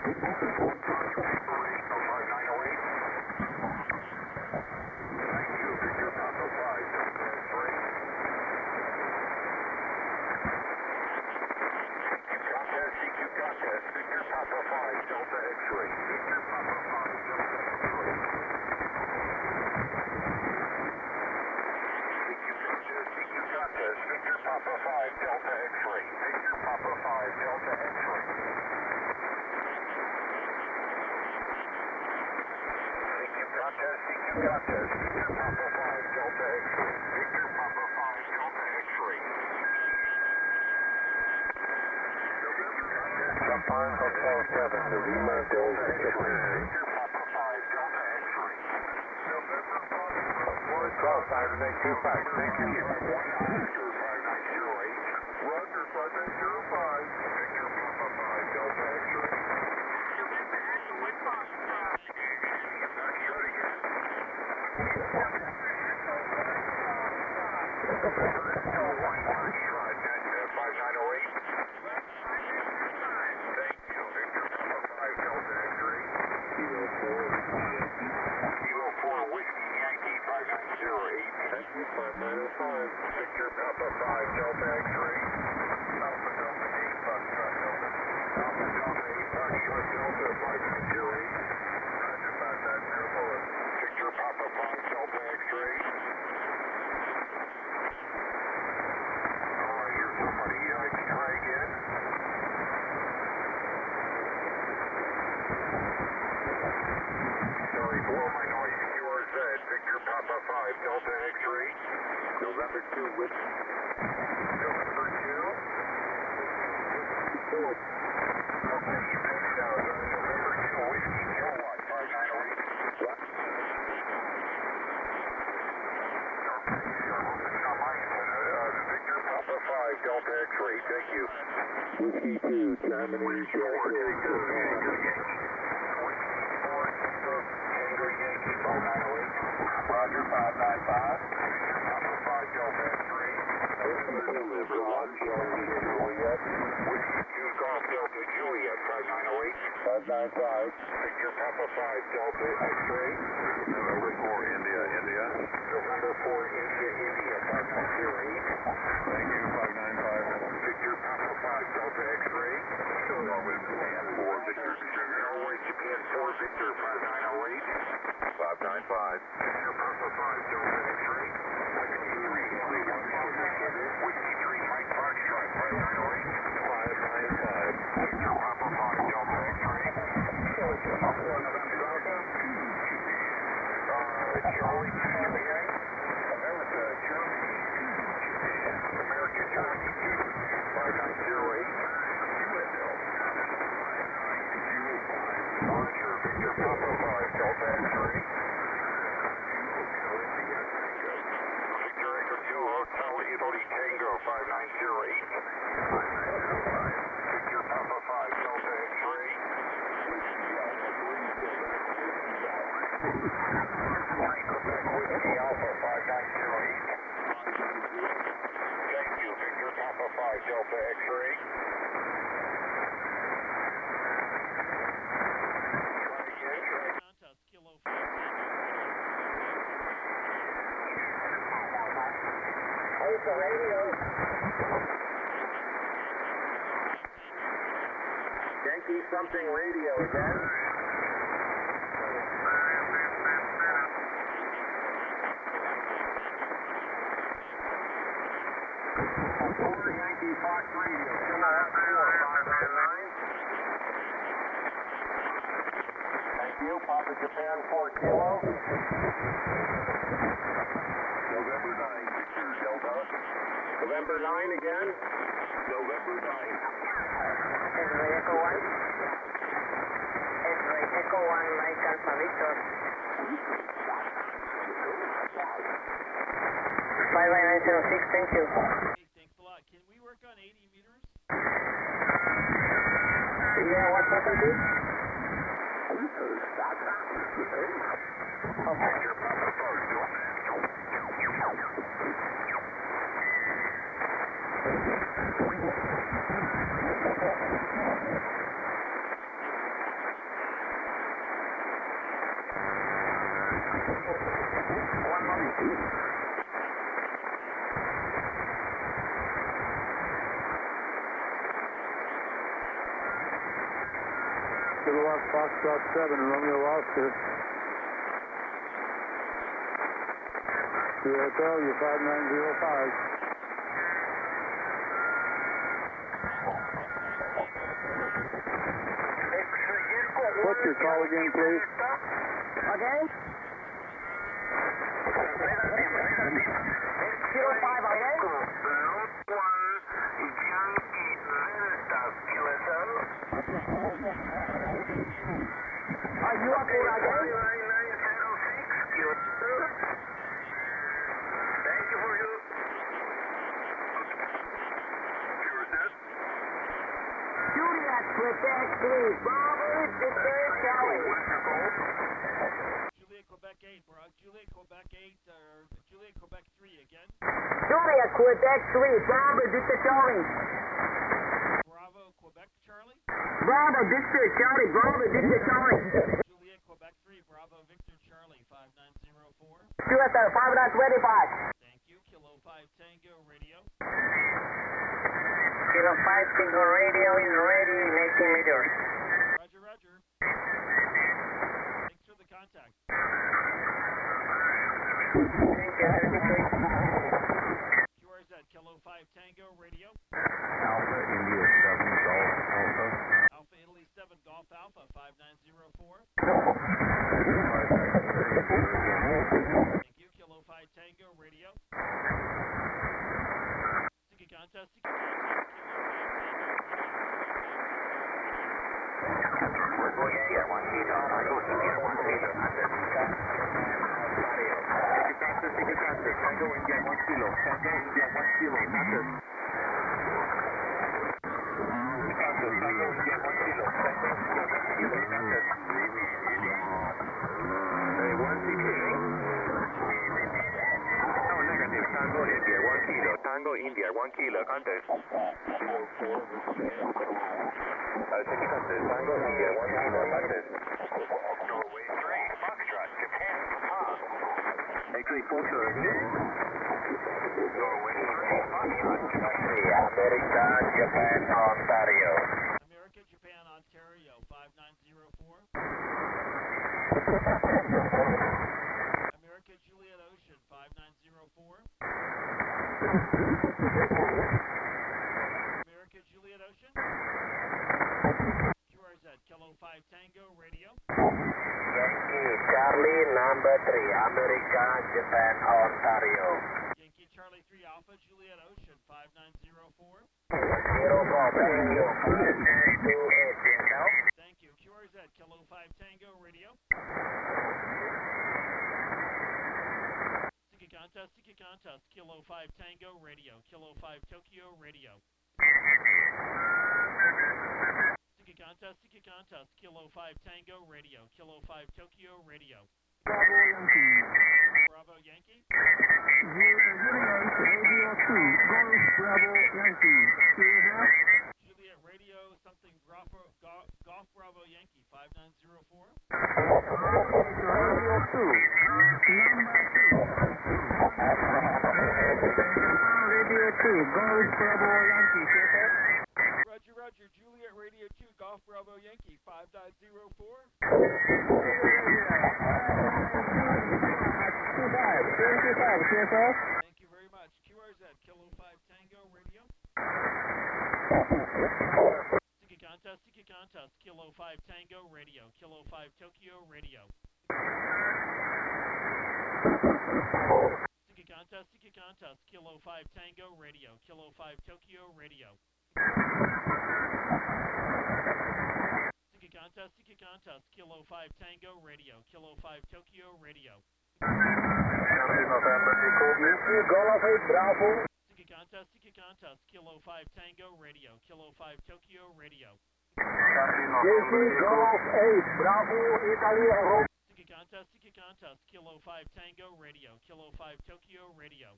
Something radio again. Yankee Fox Radio. Thank you. Papa Japan 4 Kilo. November 9, Victor Delta. November 9 again. November 9. Echo 1. Echo 1, Mike Alpha Victor. 59906, thank you. Hey, thanks a lot. Can we work on 80 meters? Yeah, what's happened, dude? Kilowatt Foxtrot 7, Romeo Oscar. QSL, you're 5905. What's your call again, please? Okay. 05, okay? Are you okay, again? Thank you for you. Juliet, Quebec 3, Bravo, Victor, Charlie. Juliet, Quebec 8, bro. Juliet, Quebec 8, Juliet, Quebec 3 again. Juliet, Quebec 3, Bravo, Victor, Charlie. Bravo, Quebec, Charlie. Bravo, Victor, Charlie, Bravo, Victor, Charlie. Juliet, Quebec 3, Bravo, Victor, Charlie, 5904. QSL 5925. Thank you. Kilo 5 Tango Radio. Kilo 5 Tango Radio is ready, 19 meters. Roger, roger. Thanks for the contact. Thank you, have a good day. QRZ, Kilo 5 Tango Radio. Alpha India 7 Golf Alpha. Alpha Italy 7 Golf Alpha, 5904. Thank you. Kilo 5 Tango Radio. Sticky contest, Kilo 5 Tango Radio. Tango India 1 kilo. Tango India 1 kilo. Contest. Tango India 1 kilo. Tango India 1 kilo. Contest. 1 CK. Oh, negative. Tango India 1 kilo. Tango India 1 kilo. Contest. Sticky contest. Tango India 1 kilo. Contest. Norway 3. Foxtrot. Japan. X-ray Foxtrot. Norway 3. Foxtrot. Japan. America, Japan, Ontario. America, Japan, Ontario, 5904. America, Juliet Ocean, 5904. America, Juliet Ocean. QRZ, Kilo 5 Tango Radio. Yankee, Charlie, number 3, America, Japan, Ontario. Yankee, Charlie 3 Alpha, Juliet Ocean, 5904. 0 Golf, thank you. 528, Bingo. Thank you. QRZ, Kilo 5 Tango Radio. Sticky contest, Kilo 5 Tango Radio, Kilo 5 Tokyo Radio. Sticky contest, Kilo 5 Tango Radio, Kilo 5 Tokyo Radio. Bravo Yankee. Juliet Radio, something Golf Bravo Yankee, 5904. Radio 2, Golf Bravo Yankee, Roger, roger. Juliet Radio 2, Golf Bravo Yankee, 5904. 25, QSL. Thank you very much. QRZ, Kilo 5 Tango Radio. Sticky contest, Kilo 5 Tango Radio, Kilo 5 Tokyo Radio. Sticky contest, Kilo 5 Tango Radio, Kilo 5 Tokyo Radio. Sticky contest, Kilo 5 Tango Radio, Kilo 5 Tokyo Radio. November, Yankee, Golf 8, Bravo. Sticky contest, Kilo 5 Tango Radio, Kilo 5 Tokyo Radio. Yankee, Golf 8, Bravo, Italy, Rome. Sticky contest, Kilo 5 Tango Radio, Kilo 5 Tokyo Radio.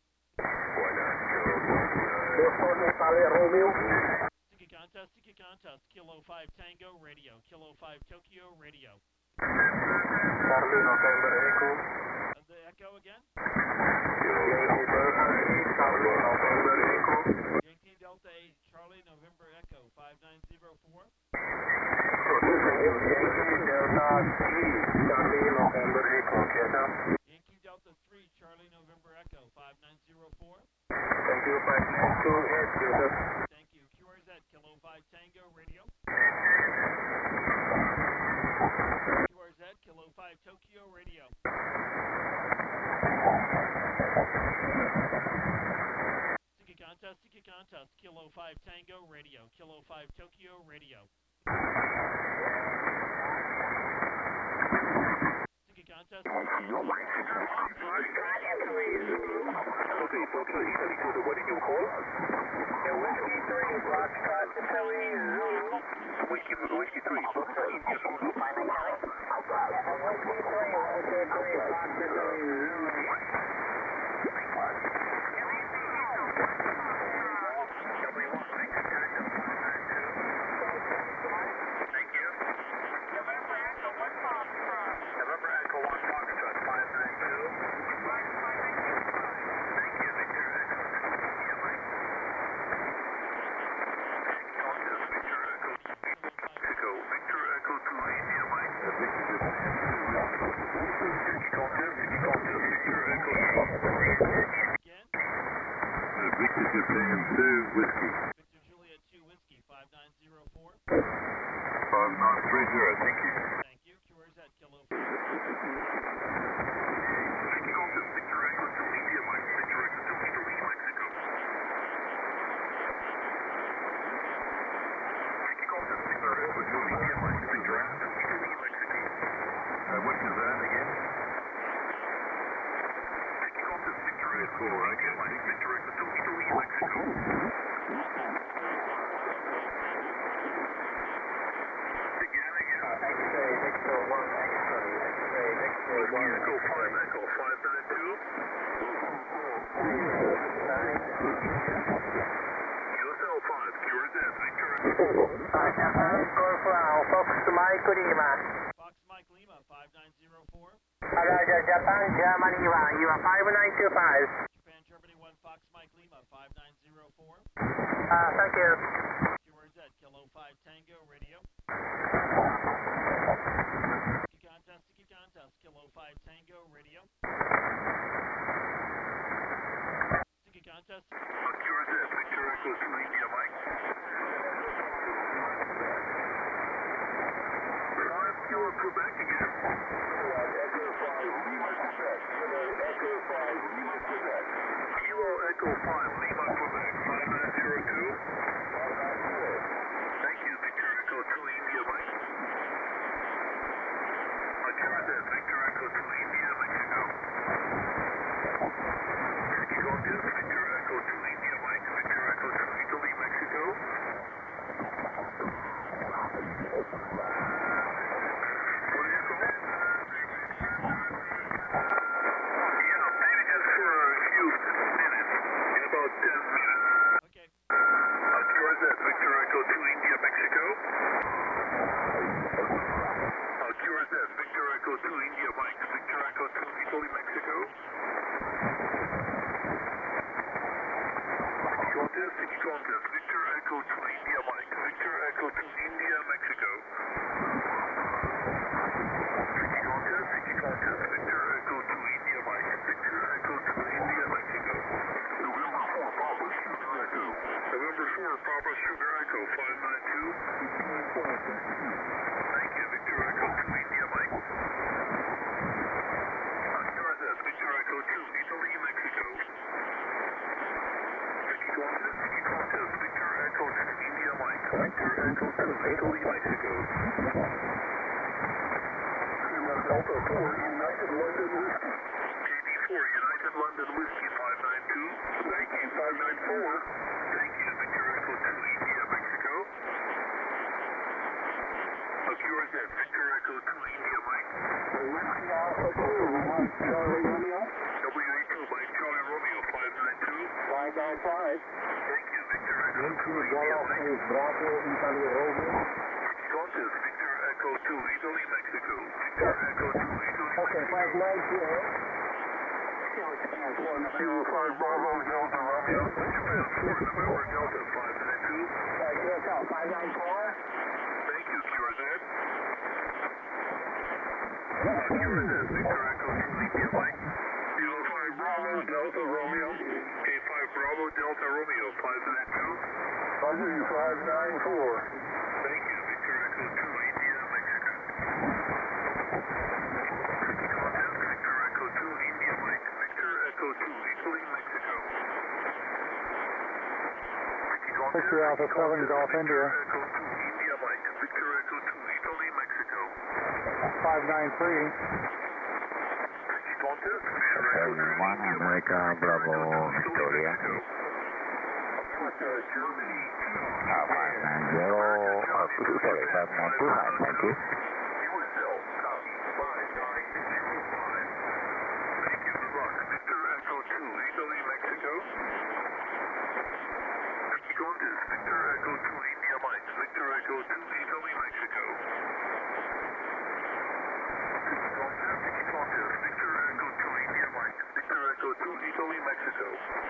Boston, Italy, Romeo. Sticky contest, Kilo 5 Tango Radio, Kilo 5 Tokyo Radio. Charlie November Echo. The Echo again? Yankee Delta 8, Charlie November Echo. Yankee Delta 8, Charlie November Echo, 5904. Yankee Delta 3, Charlie November Echo. Okay, sir. Yankee Delta 3, Charlie November Echo, 5904. Thank you, 5928, sir. Thank you. QRZ, Kilo 5 Tango Radio. QRZ, Kilo 5 Tokyo Radio. Siki contest, Kilo 5 Tango Radio, Kilo 5 Tokyo Radio. Siki contest, Okay, folks, what did you call? Whiskey 3, Foxtrot to Philly, Zulu. Whiskey 3, Foxtrot India Zulu. Whiskey 3, 123, Fox to Philly, Zulu. Thank you. November Echo 1, Foxtrot 592. Thank you, Victor Echo. Yeah, Mike. Victor Echo. Victor Echo to India, Mike. Victor Echo. again. Victor Japan 2 Whiskey. Victor Juliet 2 Whiskey, 5904. 5930, thank you. Thank you. QRZ, Kilo 5 Tango. Victor Echo to India, Mike. Victor Echo to Italy, Mexico. Victor Echo to India, Mike. Victor Echo to Italy, Mexico. What is that again? Victor Echo, India, Mike. Victor Echo to Italy, Mexico. X-ray, Victor 1, X-ray, X-ray, X-ray 1. Echo 5, Echo 592. USL 5, QRZ, Victor Echo. Golf Fox Mike Lima. Fox Mike Lima, 5904. Japan, Germany 1, you are 5925. Japan, Germany 1, Fox Mike Lima, 5904. Thank you. QRZ, Kilo 5 Tango Radio. Siki contest, Kilo 5 Tango Radio. Siki contest, QRZ, Victor Echo to India, Mike. 5 Kilo Quebec again. Echo 5, Lima, Quebec. Echo 5, Lima, Quebec. Kilo Echo 5, Lima, Quebec. 5902. Thank you, Victor Echo to India, Mike. QRZ, Victor Echo to India, Mexico. Victor Echo to India, Mike. Victor Echo to Italy, Mexico. What do you call it? Yeah, maybe just for a few minutes. In about 10 minutes. okay. QRZ, Victor Echo to India, Mexico. QRZ, Victor Echo to India, Mike. Victor Echo to Italy, Mexico. Contest, Victor Echo to India, Mike. Victor Echo to India, Mexico. Contest, Victor Echo to India, Mike. Victor Echo to India, Mexico. November 4, Papa Sugar Echo. November 4, Papa Sugar Echo, 592. Thank you, Victor Echo to India, Mike. QRZ, Victor Echo to Italy, Mexico. Contest, Victor Echo to India, Mike. Victor Echo to Italy, Mexico. Delta 4, United London Whiskey. KD4, United London Whiskey, 592. Thank you, 594. Thank you, Victor Echo to India, Mexico. QRZ, Victor Echo to India, Mike. Whiskey Alpha 2, Charlie Romeo. WA2, Mike, Charlie Romeo, 592. 595. Thank you, Victor Echo to India, Mike. Bravo, Italy Romeo. Contest, Victor Echo Echo 2, Italy, Mexico. Victor Echo 2, Italy, Okay, Mexico. 594 Bravo Delta Romeo. Japan 4, November Delta 592. QSL 594. Thank you, QRZ. QRZ, Victor Echo 2, India Mike. Kilo 5 Bravo Delta Romeo. K5 Bravo Delta Romeo 592. Roger, 594. Thank you, Victor Echo 2, India, Mexico. Contact Victor Echo 2, India Mike. Victor Echo 2, Italy, Mexico. Victor Alpha 7, Golf India. Echo 2, India Mike. Victor Echo 2, Italy, Mexico. 593. Contact Victor Echo 2, India Mike. Bravo Victoria. Germany 590, sorry, 595, thank you. USL, copy, 59225. Thank you, good luck. Victor Echo 2, Italy, Mexico. Contact Victor Echo 2, India Mike. Victor Echo 2, Italy, Mexico. Contact Victor Echo 2, India Mike. Victor Echo 2, Italy, Mexico.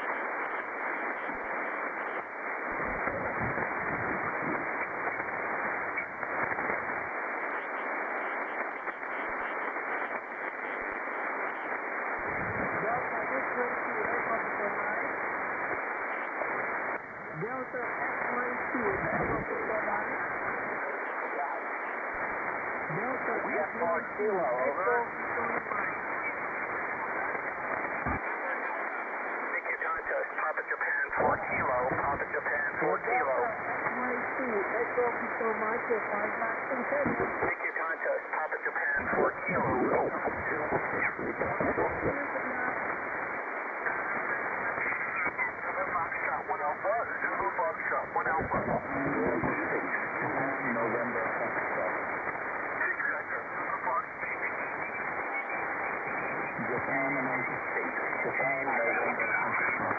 Delta X-12, Delta X-Mark Kilo, over. Make your contest, Papa Japan 4 Kilo, Papa Japan 4 Kilo. X-12, Echo Pistol Mike, 592. Make your contest, Papa Japan 4 Kilo, go. Foxtrot 1 Alpha, Zulu Foxtrot 1 Alpha. November Foxtrot. Japan, United States. Japan, November Foxtrot.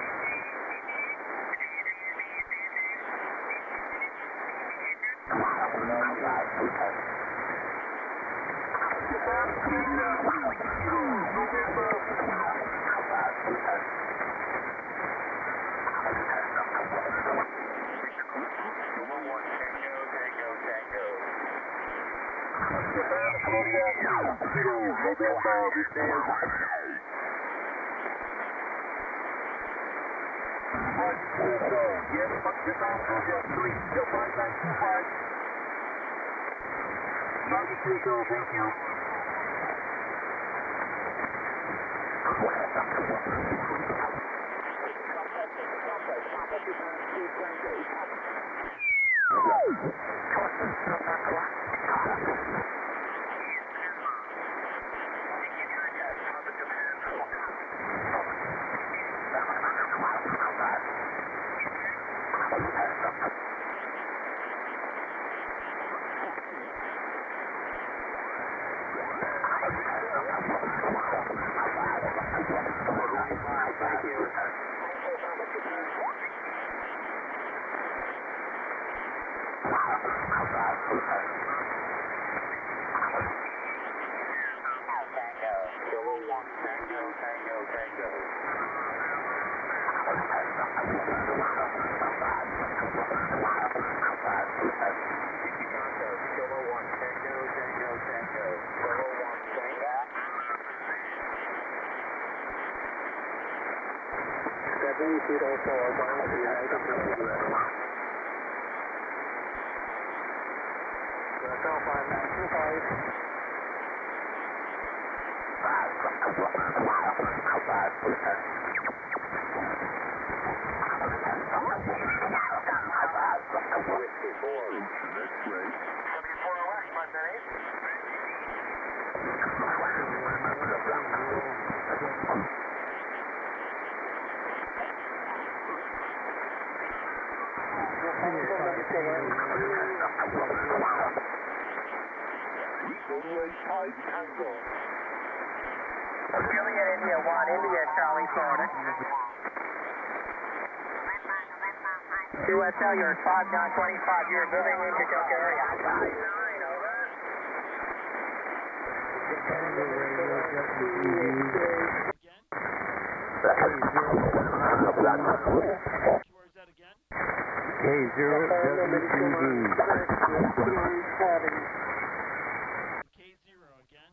Juliet India 1, India Charlie, Florida. QSL, you're 5925, you're moving into Joke area. 59, over. Again? Where's that again? K0 again?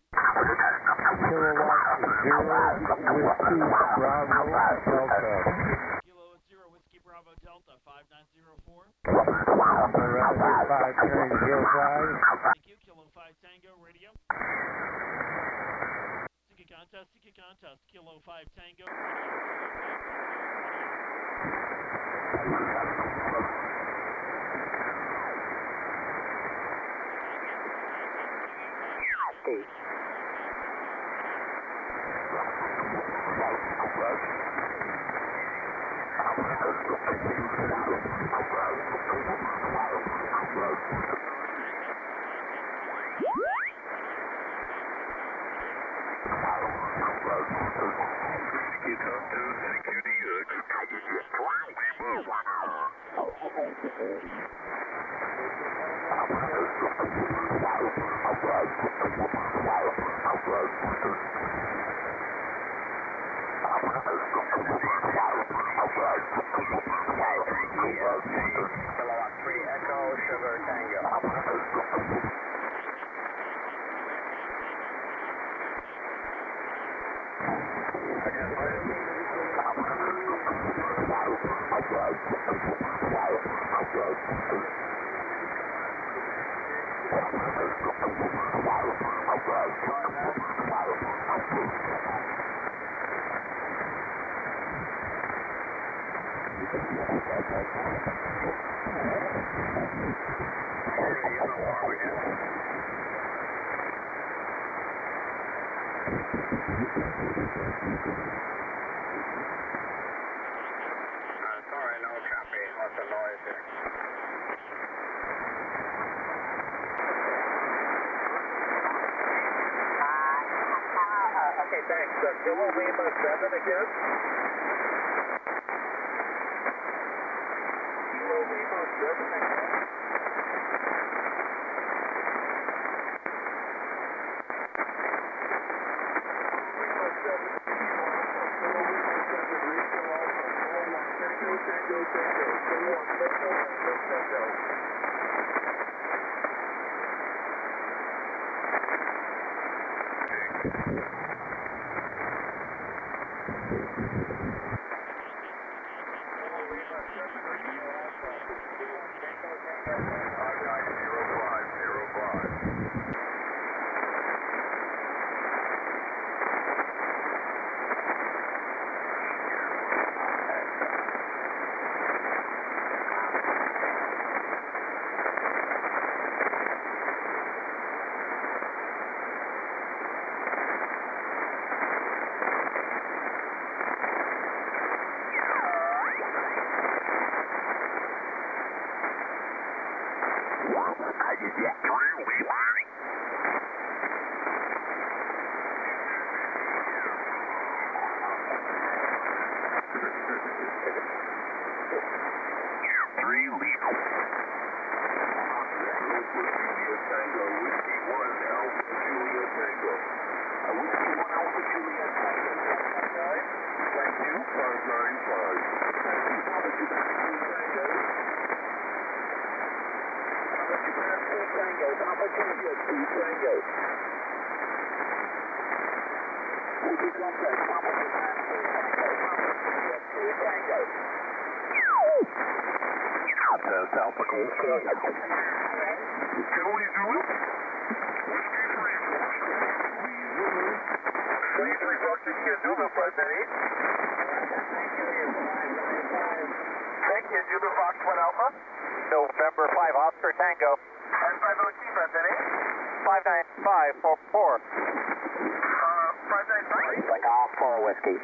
Kilo 0 Whiskey Bravo Delta 5904. Thank you. Kilo 5 Tango Radio. Seeking contest. Kilo 5 Tango Radio. Kilo 5 Tango Radio. Kilowatt 3 Echo Sugar Tango. Sorry, no copy. Lots of noise here. Okay, thanks. Kilo Lima 7 again. Kilo Lima 7 again. Alpha Gold 4. Charlie Zulu. Whiskey 3. Please report to Zulu 598. Thank you, Zulu Fox 1 Alpha. November 5 Oscar Tango. And 502 598. 59544. 595? Like all 4 whiskey.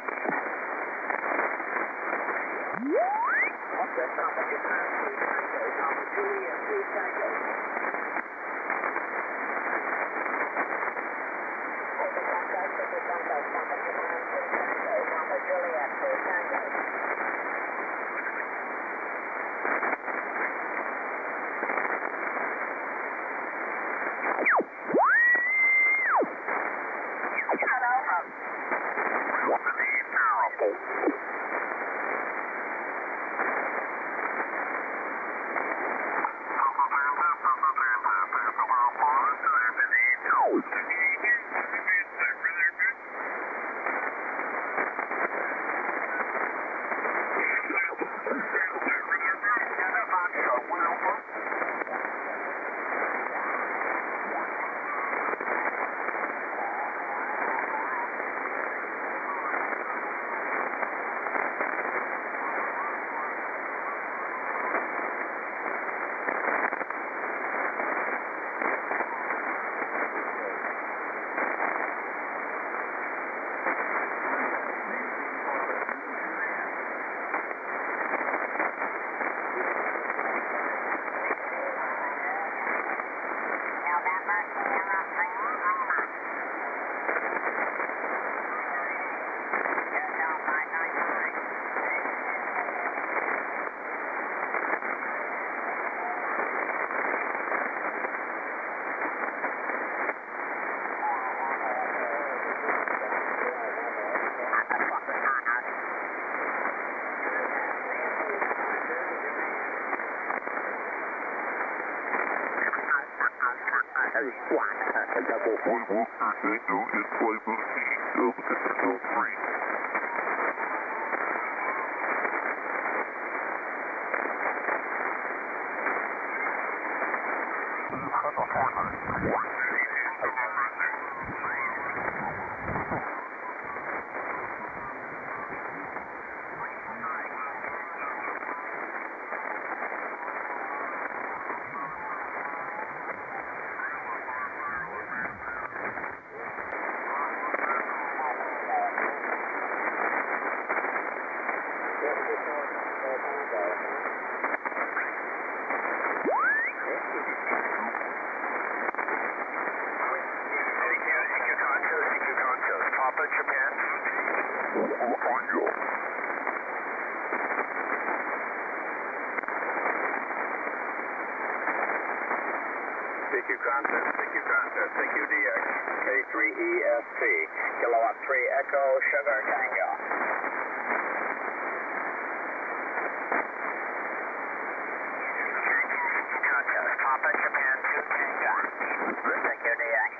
CQDX, K3EST, Kilowatt 3 Echo, Sugar Tango. Papa Japan 2 Tango, CQDX.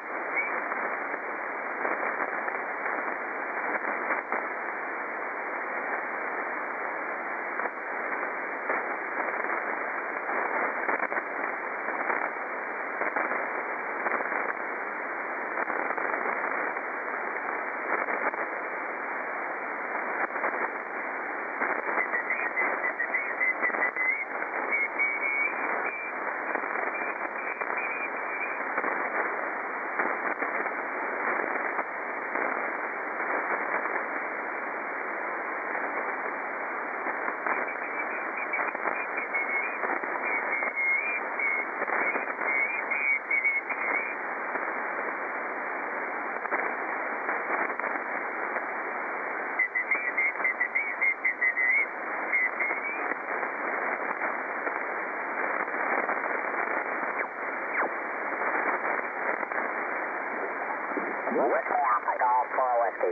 Whitmore, Golf 4 Whiskey.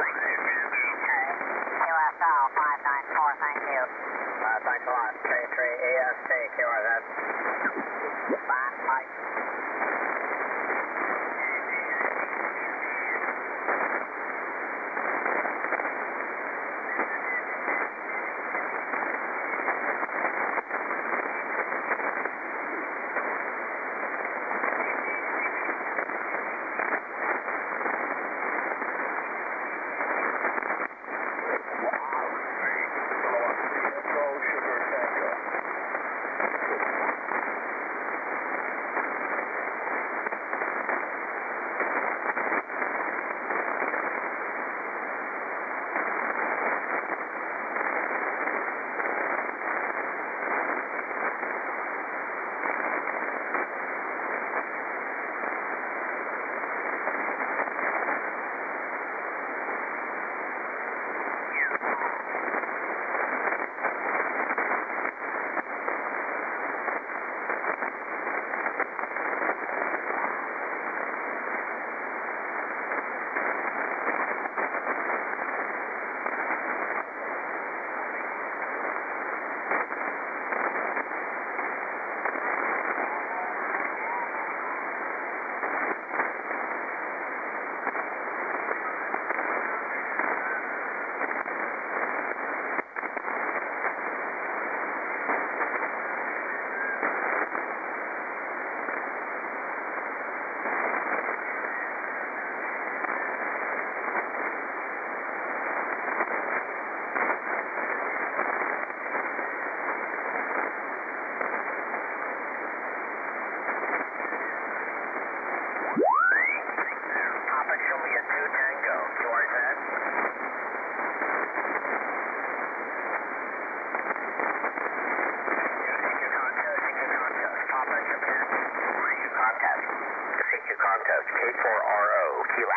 QSL 594, thank you. Thanks a lot. K3 contest. K4RO, Kilo.